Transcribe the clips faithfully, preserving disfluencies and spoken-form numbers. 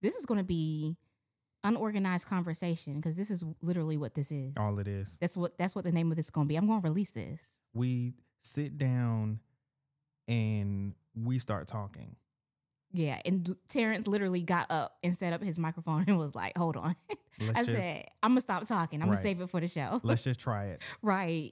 this is going to be unorganized conversation because this is literally what this is. All it is. That's what that's what the name of this is going to be. I'm going to release this. We sit down and we start talking. Yeah, and Terrence literally got up and set up his microphone and was like, hold on. Let's I just, said, I'm going to stop talking. I'm Right. going to save it for the show. Let's just try it. Right.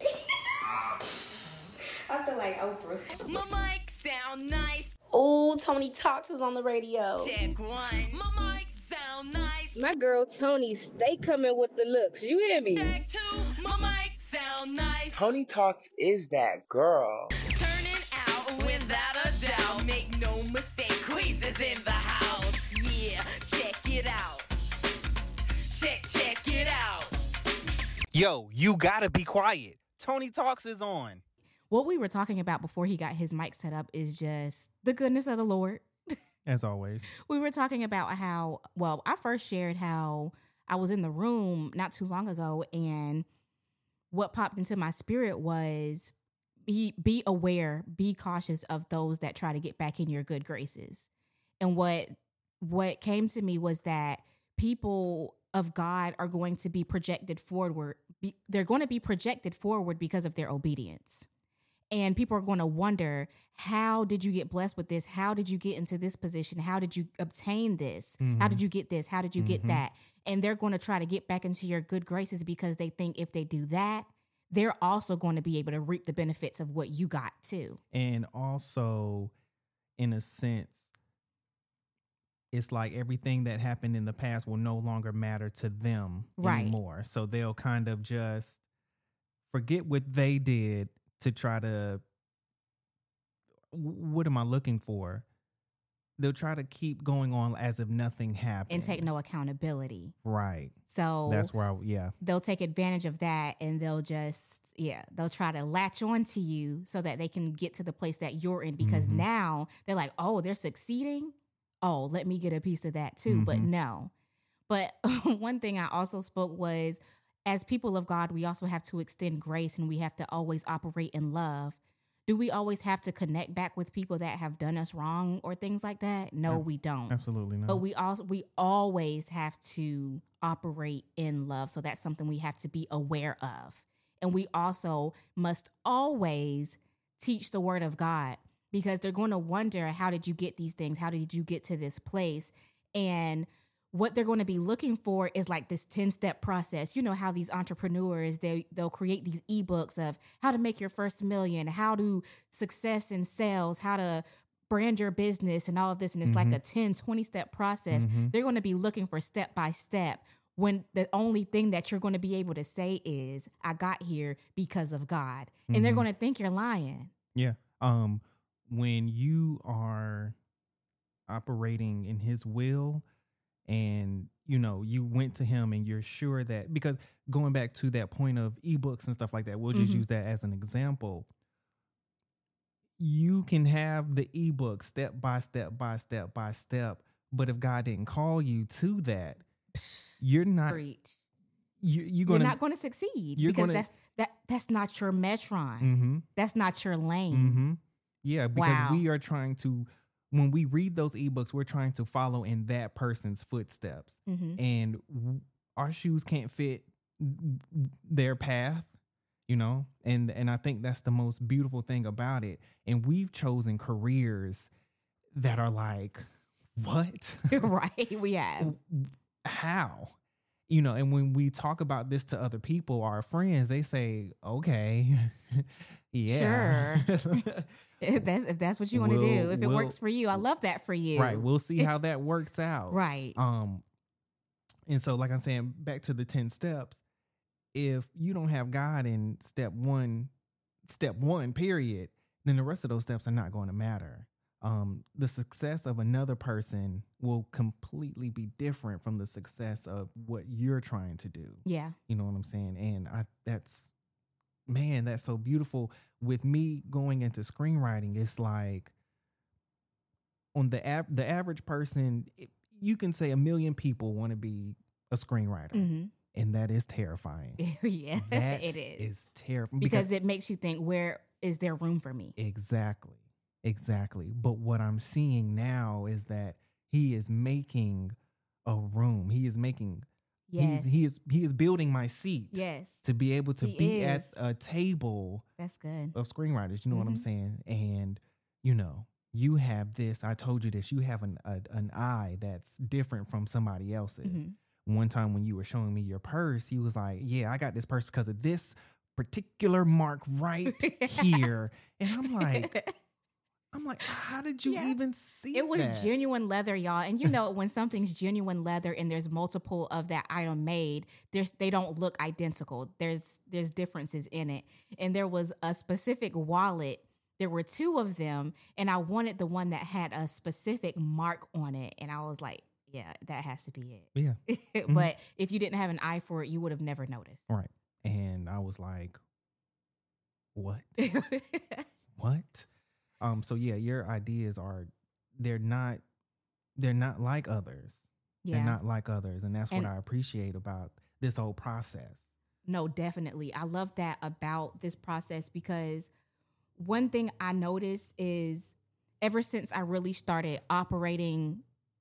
I feel like Oprah. My mic sound nice. Oh, Tony Talks is on the radio. Check one. My mic sound nice. My girl Tony stay coming with the looks. You hear me? Check two. My mic sound nice. Tony Talks is that girl. Turning out without a doubt. Make no mistake, Queezes in the house. Yeah, check it out. Check, check it out. Yo, you gotta be quiet. Tony Talks is on. What we were talking about before he got his mic set up is just the goodness of the Lord. As always. We were talking about how, well, I first shared how I was in the room not too long ago, and what popped into my spirit was be be aware, be cautious of those that try to get back in your good graces. And what what came to me was that people of God are going to be projected forward. Be, they're going to be projected forward because of their obedience. And people are going to wonder, how did you get blessed with this? How did you get into this position? How did you obtain this? Mm-hmm. How did you get this? How did you Mhm. get that? And they're going to try to get back into your good graces because they think if they do that, they're also going to be able to reap the benefits of what you got too. And also, in a sense, it's like everything that happened in the past will no longer matter to them Right. anymore. So they'll kind of just forget what they did to try to, what am I looking for? They'll try to keep going on as if nothing happened. And take no accountability. Right. So That's where I, yeah. they'll take advantage of that, and they'll just, yeah, they'll try to latch on to you so that they can get to the place that you're in, because Mhm. now they're like, oh, they're succeeding. Oh, let me get a piece of that too. But Mhm. no. But one thing I also spoke was, as people of God, we also have to extend grace, and we have to always operate in love. Do we always have to connect back with people that have done us wrong or things like that? No, Yeah. we don't. Absolutely not. But we also we always have to operate in love. So that's something we have to be aware of. And we also must always teach the word of God, because they're going to wonder, how did you get these things? How did you get to this place? And what they're going to be looking for is like this ten-step process. You know how these entrepreneurs, they, they'll create these ebooks of how to make your first million, how to success in sales, how to brand your business and all of this. And it's Mhm. like a ten, twenty-step process. Mhm. They're going to be looking for step by step, when the only thing that you're going to be able to say is, I got here because of God. And they're Mhm. going to think you're lying. Yeah. Um, when you are operating in his will, and you know, you went to him and you're sure that, because going back to that point of ebooks and stuff like that, we'll just Mhm. use that as an example. You can have the ebook step by step by step by step, but if God didn't call you to that, you're not Preach. you, you're You're gonna not going to succeed, you're because gonna- that's that that's not your metron. mm-hmm, That's not your lane. mm-hmm. Yeah, because Wow. we are trying to, when we read those ebooks, we're trying to follow in that person's footsteps. Mhm. And w- our shoes can't fit w- w- their path, you know? And and I think that's the most beautiful thing about it. And we've chosen careers that are like, what? Right, we have. How? You know, and when we talk about this to other people, our friends, they say, okay, yeah. Sure. If that's if that's what you want to We'll- do, if it we'll- works for you, I love that for you. Right. We'll see how that works out. Right. Um, and so, like I'm saying, back to the ten steps, if you don't have God in step one, step one, period, then the rest of those steps are not going to matter. Um, the success of another person will completely be different from the success of what you're trying to do. Yeah. You know what I'm saying? And I, that's, man, that's so beautiful. With me going into screenwriting, it's like, on the av- the average person, it, you can say a million people want to be a screenwriter, hmm and that is terrifying. Yeah, That it is. is terrifying because it makes you think, where is there room for me? exactly, exactly. But what I'm seeing now is that he is making a room. He is making Yes. he's he is he is building my seat Yes. to be able to He be is. at a table That's good. of screenwriters. You know what I'm Mhm. saying? And you know, you have this. I told you this. You have an a, an eye that's different from somebody else's. Mhm. One time when you were showing me your purse, he was like, "Yeah, I got this purse because of this particular mark right here." And I'm like, I'm like, how did you Yeah. even see It was that? genuine leather, y'all. And you know, when something's genuine leather and there's multiple of that item made, there's they don't look identical. There's there's differences in it. And there was a specific wallet. There were two of them, and I wanted the one that had a specific mark on it. And I was like, yeah, that has to be Yeah, it. But if you didn't have an eye for it, you would have never noticed. right. And I was like, what? What? Um, so yeah, your ideas are they're not they're not like others. Yeah. They're not like others. And that's And- what I appreciate about this whole process. No, definitely. I love that about this process because one thing I noticed is ever since I really started operating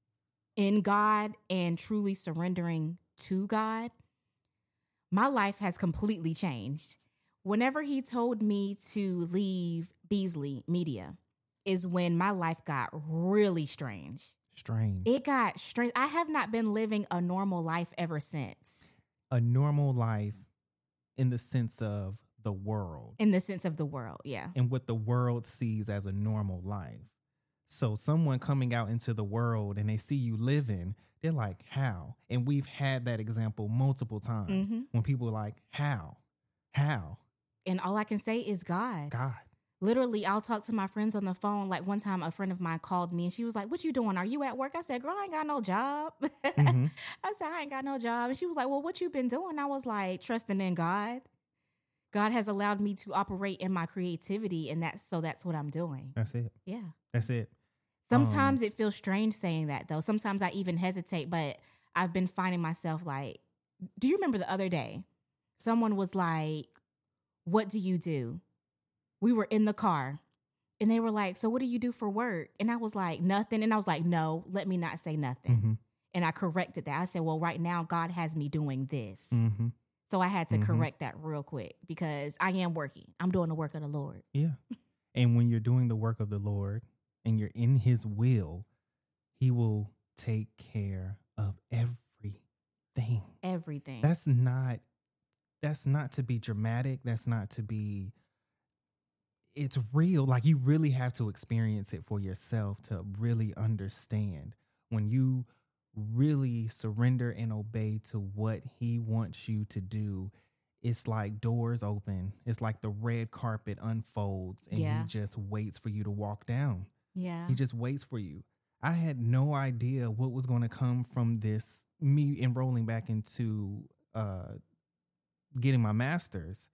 in God and truly surrendering to God, my life has completely changed. Whenever he told me to leave Beasley Media is when my life got really strange. Strange. It got strange. I have not been living a normal life ever since. A normal life in the sense of the world. In the sense of the world, yeah. And what the world sees as a normal life. So someone coming out into the world and they see you living, they're like, how? And we've had that example multiple times Mhm. when people are like, how? How? And all I can say is God. God. Literally, I'll talk to my friends on the phone. Like one time, a friend of mine called me and she was like, "What you doing? Are you at work?" I said, "Girl, I ain't got no job." Mhm. I said, "I ain't got no job." And she was like, "Well, what you been doing?" I was like, "Trusting in God. God has allowed me to operate in my creativity, and that's so that's what I'm doing." That's it. Yeah. That's it. Sometimes Um, it feels strange saying that, though. Sometimes I even hesitate, but I've been finding myself like, do you remember the other day? Someone was like, "What do you do?" We were in the car and they were like, "So what do you do for work?" And I was like, "Nothing." And I was like, "No, let me not say nothing." Mhm. And I corrected that. I said, "Well, right now, God has me doing this." Mhm. So I had to Mhm. correct that real quick because I am working. I'm doing the work of the Lord. Yeah. And when you're doing the work of the Lord and you're in his will, he will take care of everything. Everything. That's not that's not to be dramatic. That's not to be it's real. Like you really have to experience it for yourself to really understand. When you really surrender and obey to what he wants you to do, it's like doors open. It's like the red carpet unfolds and Yeah. he just waits for you to walk down. yeah. He just waits for you. I had no idea what was going to come from this, me enrolling back into uh, getting my master's.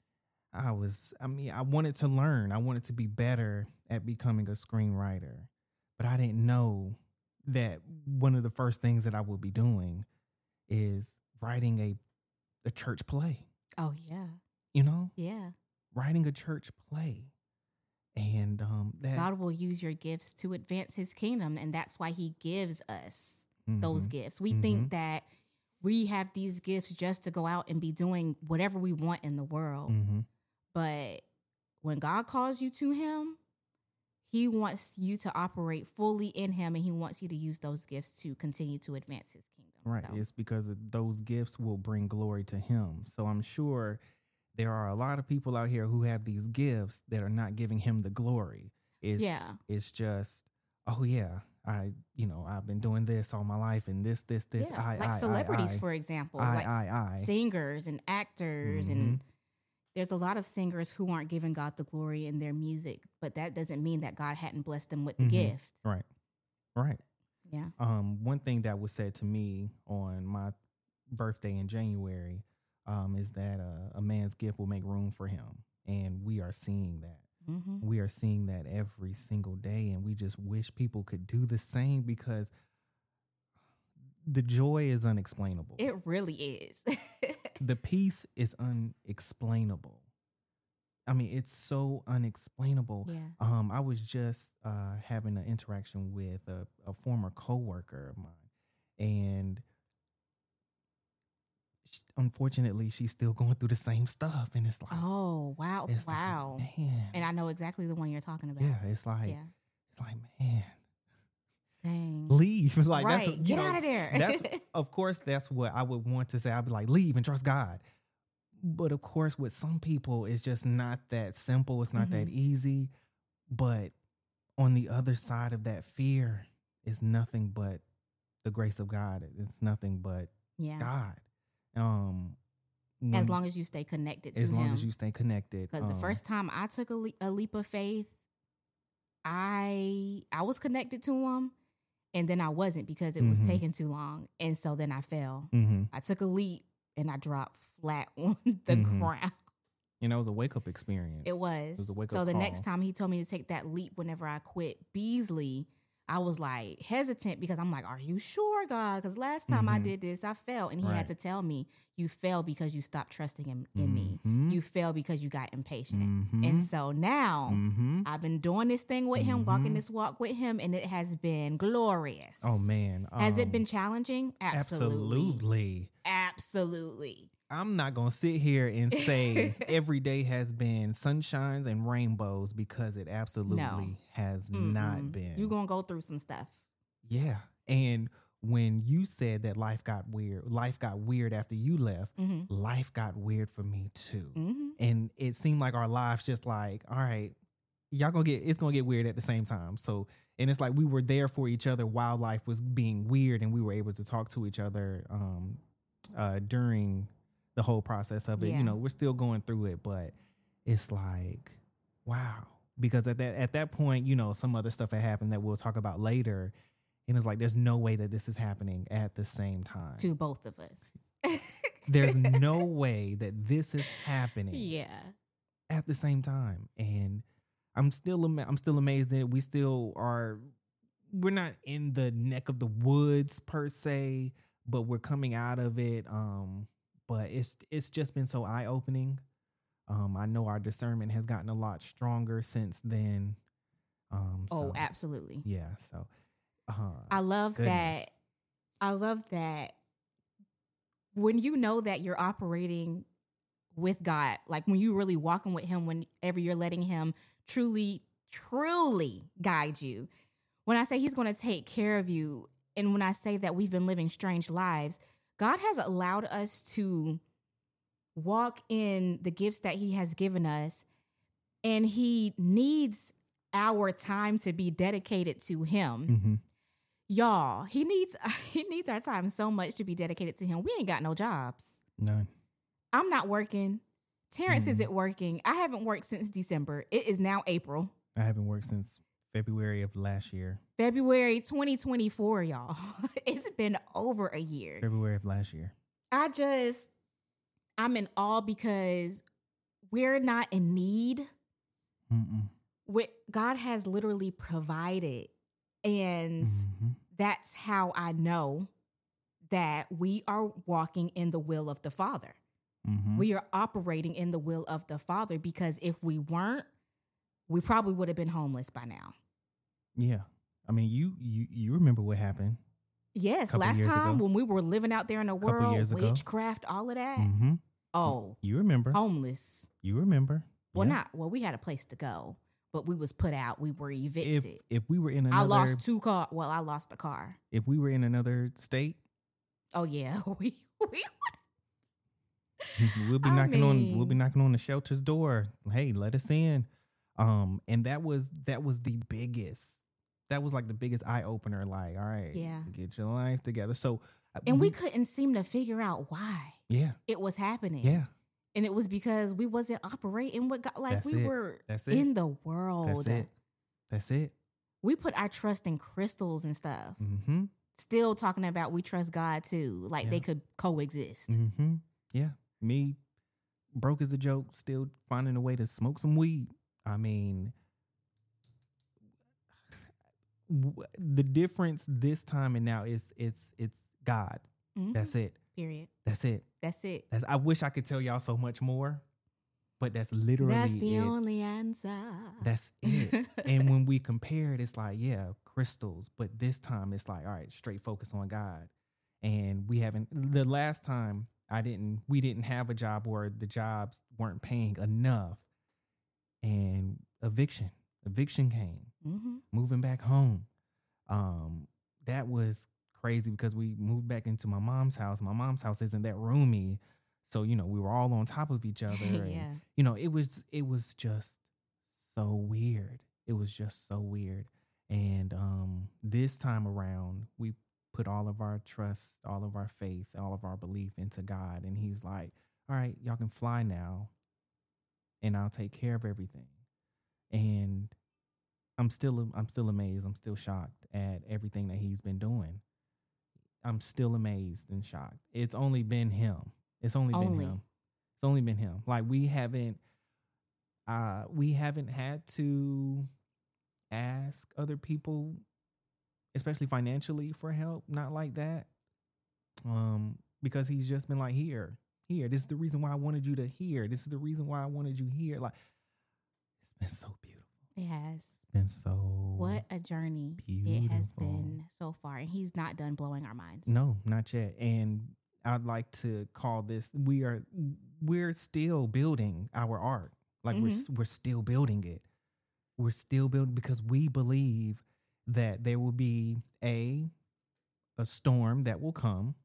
I was, I mean, I wanted to learn. I wanted to be better at becoming a screenwriter. But I didn't know that one of the first things that I would be doing is writing a, a church play, Oh, yeah. you know, Yeah. writing a church play. And um, that God will use your gifts to advance his kingdom. And that's why he gives us those Mhm. gifts. We Mhm. think that we have these gifts just to go out and be doing whatever we want in the world. Mhm. But when God calls you to him, he wants you to operate fully in him and he wants you to use those gifts to continue to advance his kingdom. Right. So, It's because of those gifts will bring glory to him. So I'm sure there are a lot of people out here who have these gifts that are not giving him the glory. It's, Yeah. It's just, oh, yeah, I, you know, I've been doing this all my life and this, this, this. yeah, I, like I, celebrities, I, for example, I, like I, I. singers and actors. Mhm. And there's a lot of singers who aren't giving God the glory in their music, but that doesn't mean that God hadn't blessed them with the Mhm. gift. Right. Right. Yeah. Um, one thing that was said to me on my birthday in January um, is that uh, a man's gift will make room for him. And we are seeing that. hmm We are seeing that every single day. And we just wish people could do the same because the joy is unexplainable. It really is. The peace is unexplainable. I mean, it's so unexplainable. yeah. Um, I was just uh, having an interaction with a, a former coworker of mine, and unfortunately, she's still going through the same stuff, and it's like, Oh, wow. it's like, Wow. man, And I know exactly the one you're talking about. yeah, it's like, Yeah. it's like, man, Dang. leave. Like, right. that's, you Get know, out of there. that's, of course, that's what I would want to say. I'd be like, leave and trust God. But of course, with some people, it's just not that simple. It's not that Mhm. easy. But on the other side of that fear is nothing but the grace of God. It's nothing but yeah. God. Um, As when- long as you stay connected to as long him. as you stay connected. Because the um, first time I took a, le- a leap of faith, I I was connected to him, and then I wasn't because it was Mhm. taking too long, and so then I fell. mhm. I took a leap and I dropped flat on the Mhm. ground. You know, it was a wake up experience. It was. was a wake-up so the call. next time he told me to take that leap whenever I quit Beasley, I was like hesitant because I'm like, are you sure, God? Because last time I Mhm. did this, I fell. And he Right. had to tell me, you fell because you stopped trusting him in me. Mhm. You fell because you got impatient. Mhm. And so now Mhm. I've been doing this thing with him, walking Mhm. this walk with him, and it has been glorious. Oh man, Has it um, been challenging? Absolutely. absolutely. Absolutely. I'm not gonna sit here and say every day has been sunshines and rainbows because it absolutely has not Mm-mm. been. You're going to go through some stuff. Yeah, and when you said that life got weird, life got weird after you left. Mm-hmm. Life got weird for me too, Mm-hmm. and it seemed like our lives just like, all right, y'all gonna get it's gonna get weird at the same time. So, and it's like we were there for each other while life was being weird, and we were able to talk to each other um, uh, during the whole process of it. Yeah. You know, we're still going through it, but it's like, wow. Because at that at that point, you know, some other stuff had happened that we'll talk about later. And it's like, there's no way that this is happening at the same time. To both of us. There's no way that this is happening Yeah. at the same time. And I'm still ama- I'm still amazed that we still are we're not in the neck of the woods per se, but we're coming out of it. Um, but it's it's just been so eye-opening. Um, I know our discernment has gotten a lot stronger since then. Um, Oh, so, absolutely. yeah. So uh, I love goodness. that. I love that when you know that you're operating with God, like when you're really walking with him, whenever you're letting him truly, truly guide you. When I say he's going to take care of you, and when I say that we've been living strange lives, God has allowed us to walk in the gifts that he has given us, and he needs our time to be dedicated to him. Mhm. Y'all, he needs he needs our time so much to be dedicated to him. We ain't got no jobs. None. I'm not working. Terrence Mm. isn't working. I haven't worked since December. It is now April. I haven't worked since February of last year. February twenty twenty-four, y'all. It's been over a year. February of last year. I just, I'm in awe because we're not in need. Mm-mm. What God has literally provided. And Mhm. that's how I know that we are walking in the will of the Father. Mhm. We are operating in the will of the Father, because if we weren't, we probably would have been homeless by now. Yeah. I mean, you you you remember what happened. Yes, Couple last years time ago. when we were living out there in the Couple world, years ago. witchcraft, all of that. Mm-hmm. Oh, You remember. homeless. You remember. Well, Yeah. not well. We had a place to go, but we was put out. We were evicted. If if we were in another I lost two car. Well, I lost the car. if we were in another state, Oh yeah, we we. we'll be I knocking on we'll be mean- knocking on the shelter's door. Hey, let us in. Um, and that was that was the biggest. That was like the biggest eye opener. Like, all right, Yeah. get your life together. So, uh, And we couldn't seem to figure out why yeah, it was happening. yeah, And it was because we wasn't operating what God, like That's we it. were That's it. in the world. that's it. That's it. We put our trust in crystals and stuff. Mm-hmm. Still talking about we trust God too. Like Yeah. they could coexist. Mm-hmm. Yeah. Me, broke as a joke, still finding a way to smoke some weed. I mean, w- the difference this time and now is it's it's God. Mhm. That's it. Period. That's it. That's it. That's, I wish I could tell y'all so much more, but that's literally That's the it. only answer. That's it. And when we compare it, it's like, yeah, crystals. But this time it's like, all right, straight focus on God. And we haven't, the last time I didn't, we didn't have a job where the jobs weren't paying enough. And eviction, eviction came, Mm-hmm. moving back home. Um, that was crazy because we moved back into my mom's house. My mom's house isn't that roomy. So, you know, we were all on top of each other. And, Yeah. you know, it was, it was just so weird. It was just so weird. And um, this time around, we put all of our trust, all of our faith, all of our belief into God. And he's like, all right, y'all can fly now and I'll take care of everything. And I'm still, I'm still amazed. I'm still shocked at everything that he's been doing. I'm still amazed and shocked. It's only been him. It's only, Only. been him. It's only been him. Like we haven't, uh, we haven't had to ask other people, especially financially, for help. Not like that. Um, because he's just been like, here, here. This is the reason why I wanted you to hear. This is the reason why I wanted you here. Like, it's been so beautiful. It has. It's been so What a journey it has been so far. And he's not done blowing our minds. No, not yet. And I'd like to call this, we are, we're still building our art. Like we're, we're still building it. We're still building because we believe that there will be a, a storm that will come,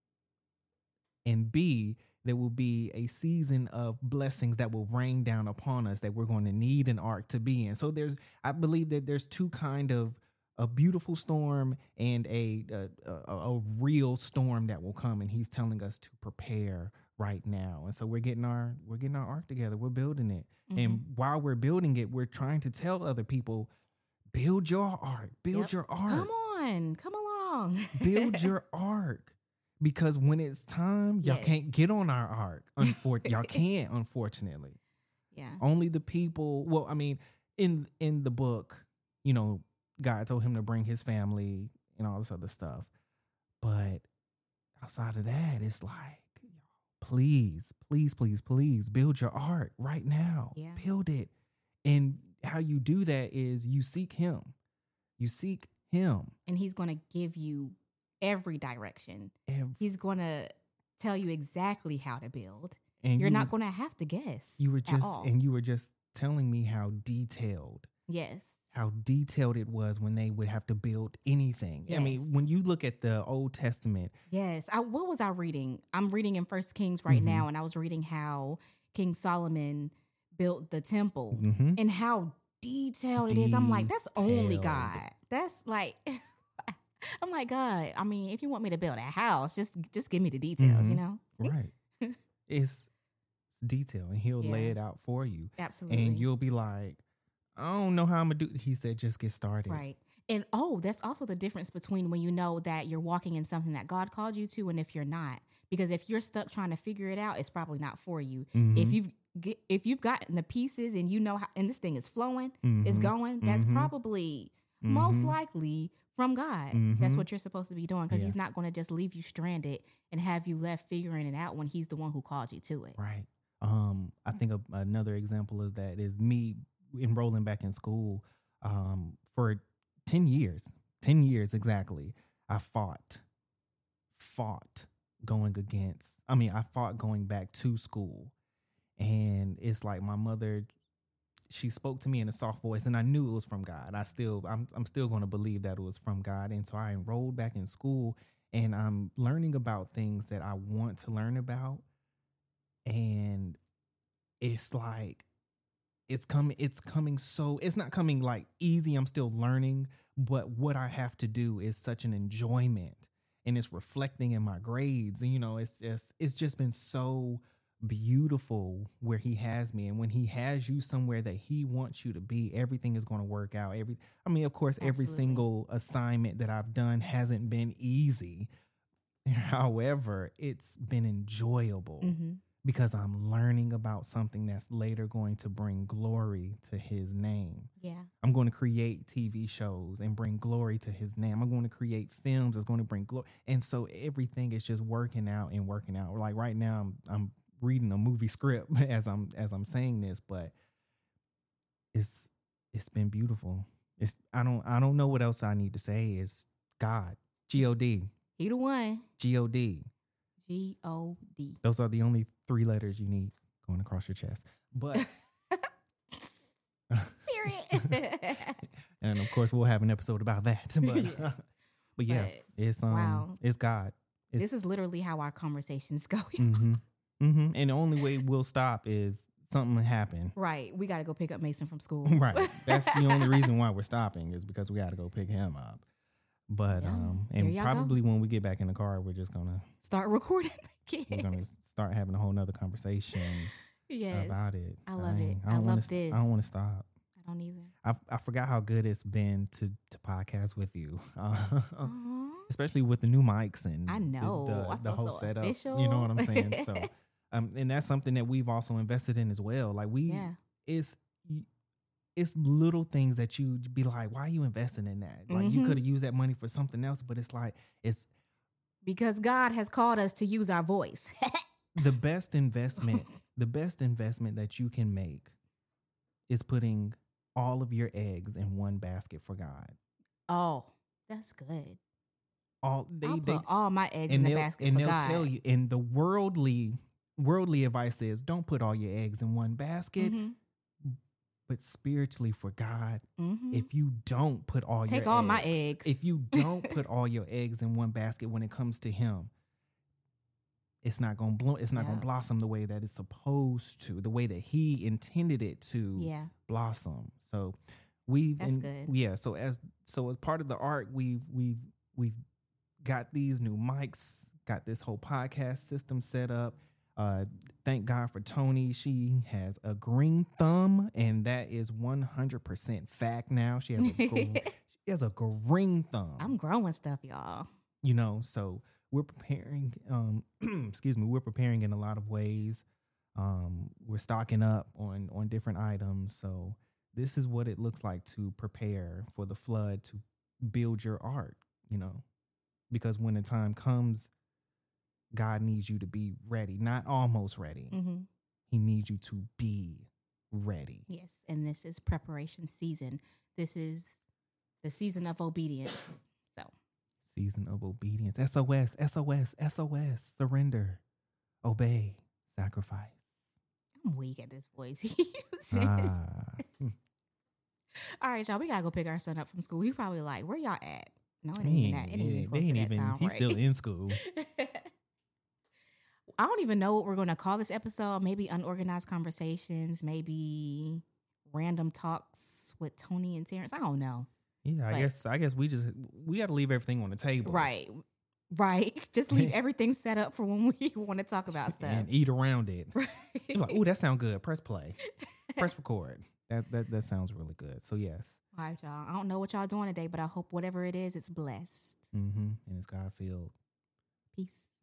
and B, there will be a season of blessings that will rain down upon us that we're going to need an ark to be in. So there's, I believe that there's two kind of a beautiful storm and a a, a a real storm that will come, and he's telling us to prepare right now. And so we're getting our we're getting our ark together. We're building it, mm-hmm. and while we're building it, we're trying to tell other people, build your ark, build yep. your ark. Come on, come along, build your ark. Because when it's time, y'all yes. can't get on our ark. Unfor- y'all can't, unfortunately. Yeah. Only the people. Well, I mean, in in the book, you know, God told him to bring his family and all this other stuff. But outside of that, it's like, please, please, please, please build your ark right now. Yeah. Build it. And how you do that is you seek him. You seek him. And he's going to give you every direction. Every, he's going to tell you exactly how to build. And You're you not was, going to have to guess. You were at just all. and you were just telling me how detailed. Yes. How detailed it was when they would have to build anything. Yes. I mean, when you look at the Old Testament. Yes. I, what was I reading? I'm reading in First Kings right mm-hmm. now, and I was reading how King Solomon built the temple mm-hmm. and how detailed, detailed it is. I'm like, that's only God. That's like, I'm like, God, I mean, if you want me to build a house, just just give me the details, mm-hmm. you know? Right. it's, it's detail, and he'll yeah. lay it out for you. Absolutely. And you'll be like, I don't know how I'm going to do it. He said, just get started. Right. And, oh, that's also the difference between when you know that you're walking in something that God called you to and if you're not. Because if you're stuck trying to figure it out, it's probably not for you. Mm-hmm. If you've if you've gotten the pieces and you know how, and this thing is flowing, mm-hmm. it's going, that's mm-hmm. probably mm-hmm. most likely from God. Mm-hmm. That's what you're supposed to be doing, because yeah. he's not going to just leave you stranded and have you left figuring it out when he's the one who called you to it. Right. Um, I think a, another example of that is me enrolling back in school um, for ten years, ten years exactly. I fought, fought going against, I mean, I fought going back to school. And it's like my mother, she spoke to me in a soft voice, and I knew it was from God. I still, I'm, I'm still going to believe that it was from God. And so I enrolled back in school, and I'm learning about things that I want to learn about. And it's like, it's coming, it's coming so, it's not coming like easy. I'm still learning, but what I have to do is such an enjoyment, and it's reflecting in my grades. And, you know, it's just, it's just been so beautiful where he has me. And when he has you somewhere that he wants you to be, everything is going to work out. Every, I mean, of course, Absolutely. Every single assignment that I've done hasn't been easy. However, it's been enjoyable mm-hmm. because I'm learning about something that's later going to bring glory to his name. Yeah. I'm going to create T V shows and bring glory to his name. I'm going to create films that's going to bring glory. And so everything is just working out and working out. Like right now, I'm, I'm reading a movie script as I'm as I'm saying this, but it's it's been beautiful. It's I don't I don't know what else I need to say. Is God, G O D, He the one, G O D, G O D. Those are the only three letters you need going across your chest. But Period. and of course we'll have an episode about that. But Yeah. but yeah, But, it's um wow. it's God. It's, This is literally how our conversations go. mm-hmm, mm-hmm. And the only way we'll stop is something happen. Right. We got to go pick up Mason from school. Right. That's the only reason why we're stopping is because we got to go pick him up. But Yeah. um There and y'all go. probably when we get back in the car, we're just gonna Start recording we're again. gonna start having a whole nother conversation Yes. about it. I love ain't- it. I, I don't wanna love st- this. I don't want to stop. I don't either. I I forgot how good it's been to to podcast with you, uh, Aw. especially with the new mics and I the- know. the, I the feel whole so setup. official. You know what I'm saying? So, um, and that's something that we've also invested in as well. Like we, Yeah. it's it's little things that you be like, why are you investing in that? Like you Mhm. could have used that money for something else, but it's like it's Because God has called us to use our voice. the best investment. The best investment that you can make is putting all of your eggs in one basket for God. Oh, that's good. All they I'll they put all my eggs in and the they'll, basket and for they'll God. tell you. And the worldly worldly advice is don't put all your eggs in one basket, Mhm. but spiritually for God, Mhm. if you don't put all Take your all eggs, my eggs. if you don't put all your eggs in one basket when it comes to Him, it's not gonna blow. It's not Yeah. gonna blossom the way that it's supposed to, the way that He intended it to Yeah. blossom. So we've That's in- good. yeah. So as so as part of the art, we've we've we've got these new mics, got this whole podcast system set up. Uh, thank God for Tony. She has a green thumb, and that is one hundred percent fact now. She has a gr- she has a green thumb. I'm growing stuff, y'all. You know, so we're preparing. Um, excuse me, we're preparing in a lot of ways. Um, we're stocking up on on different items. So this is what it looks like to prepare for the flood, to build your art. You know, because when the time comes, God needs you to be ready, not almost ready. Mm-hmm. He needs you to be ready. Yes, and this is preparation season. This is the season of obedience. So Season of obedience. S O S, S O S, S O S. Surrender, obey, sacrifice. I'm weak at this voice. he uses. Ah. All right, y'all. We gotta go pick our son up from school. He probably like, where y'all at? No, it ain't He even that. It ain't yeah, even they close ain't to that even. time. He's right? still in school. I don't even know what we're going to call this episode. Maybe unorganized conversations. Maybe random talks with Tony and Terrence. I don't know. Yeah, I But- guess. I guess we just we got to leave everything on the table, Right. Right. Just leave everything set up for when we want to talk about stuff. And eat around it. Right. You're like, oh, that sounds good. Press play. Press record. That that that sounds really good. So yes, All right, y'all. I don't know what y'all doing today, but I hope whatever it is, it's blessed. mm-hmm. And it's God filled. Peace.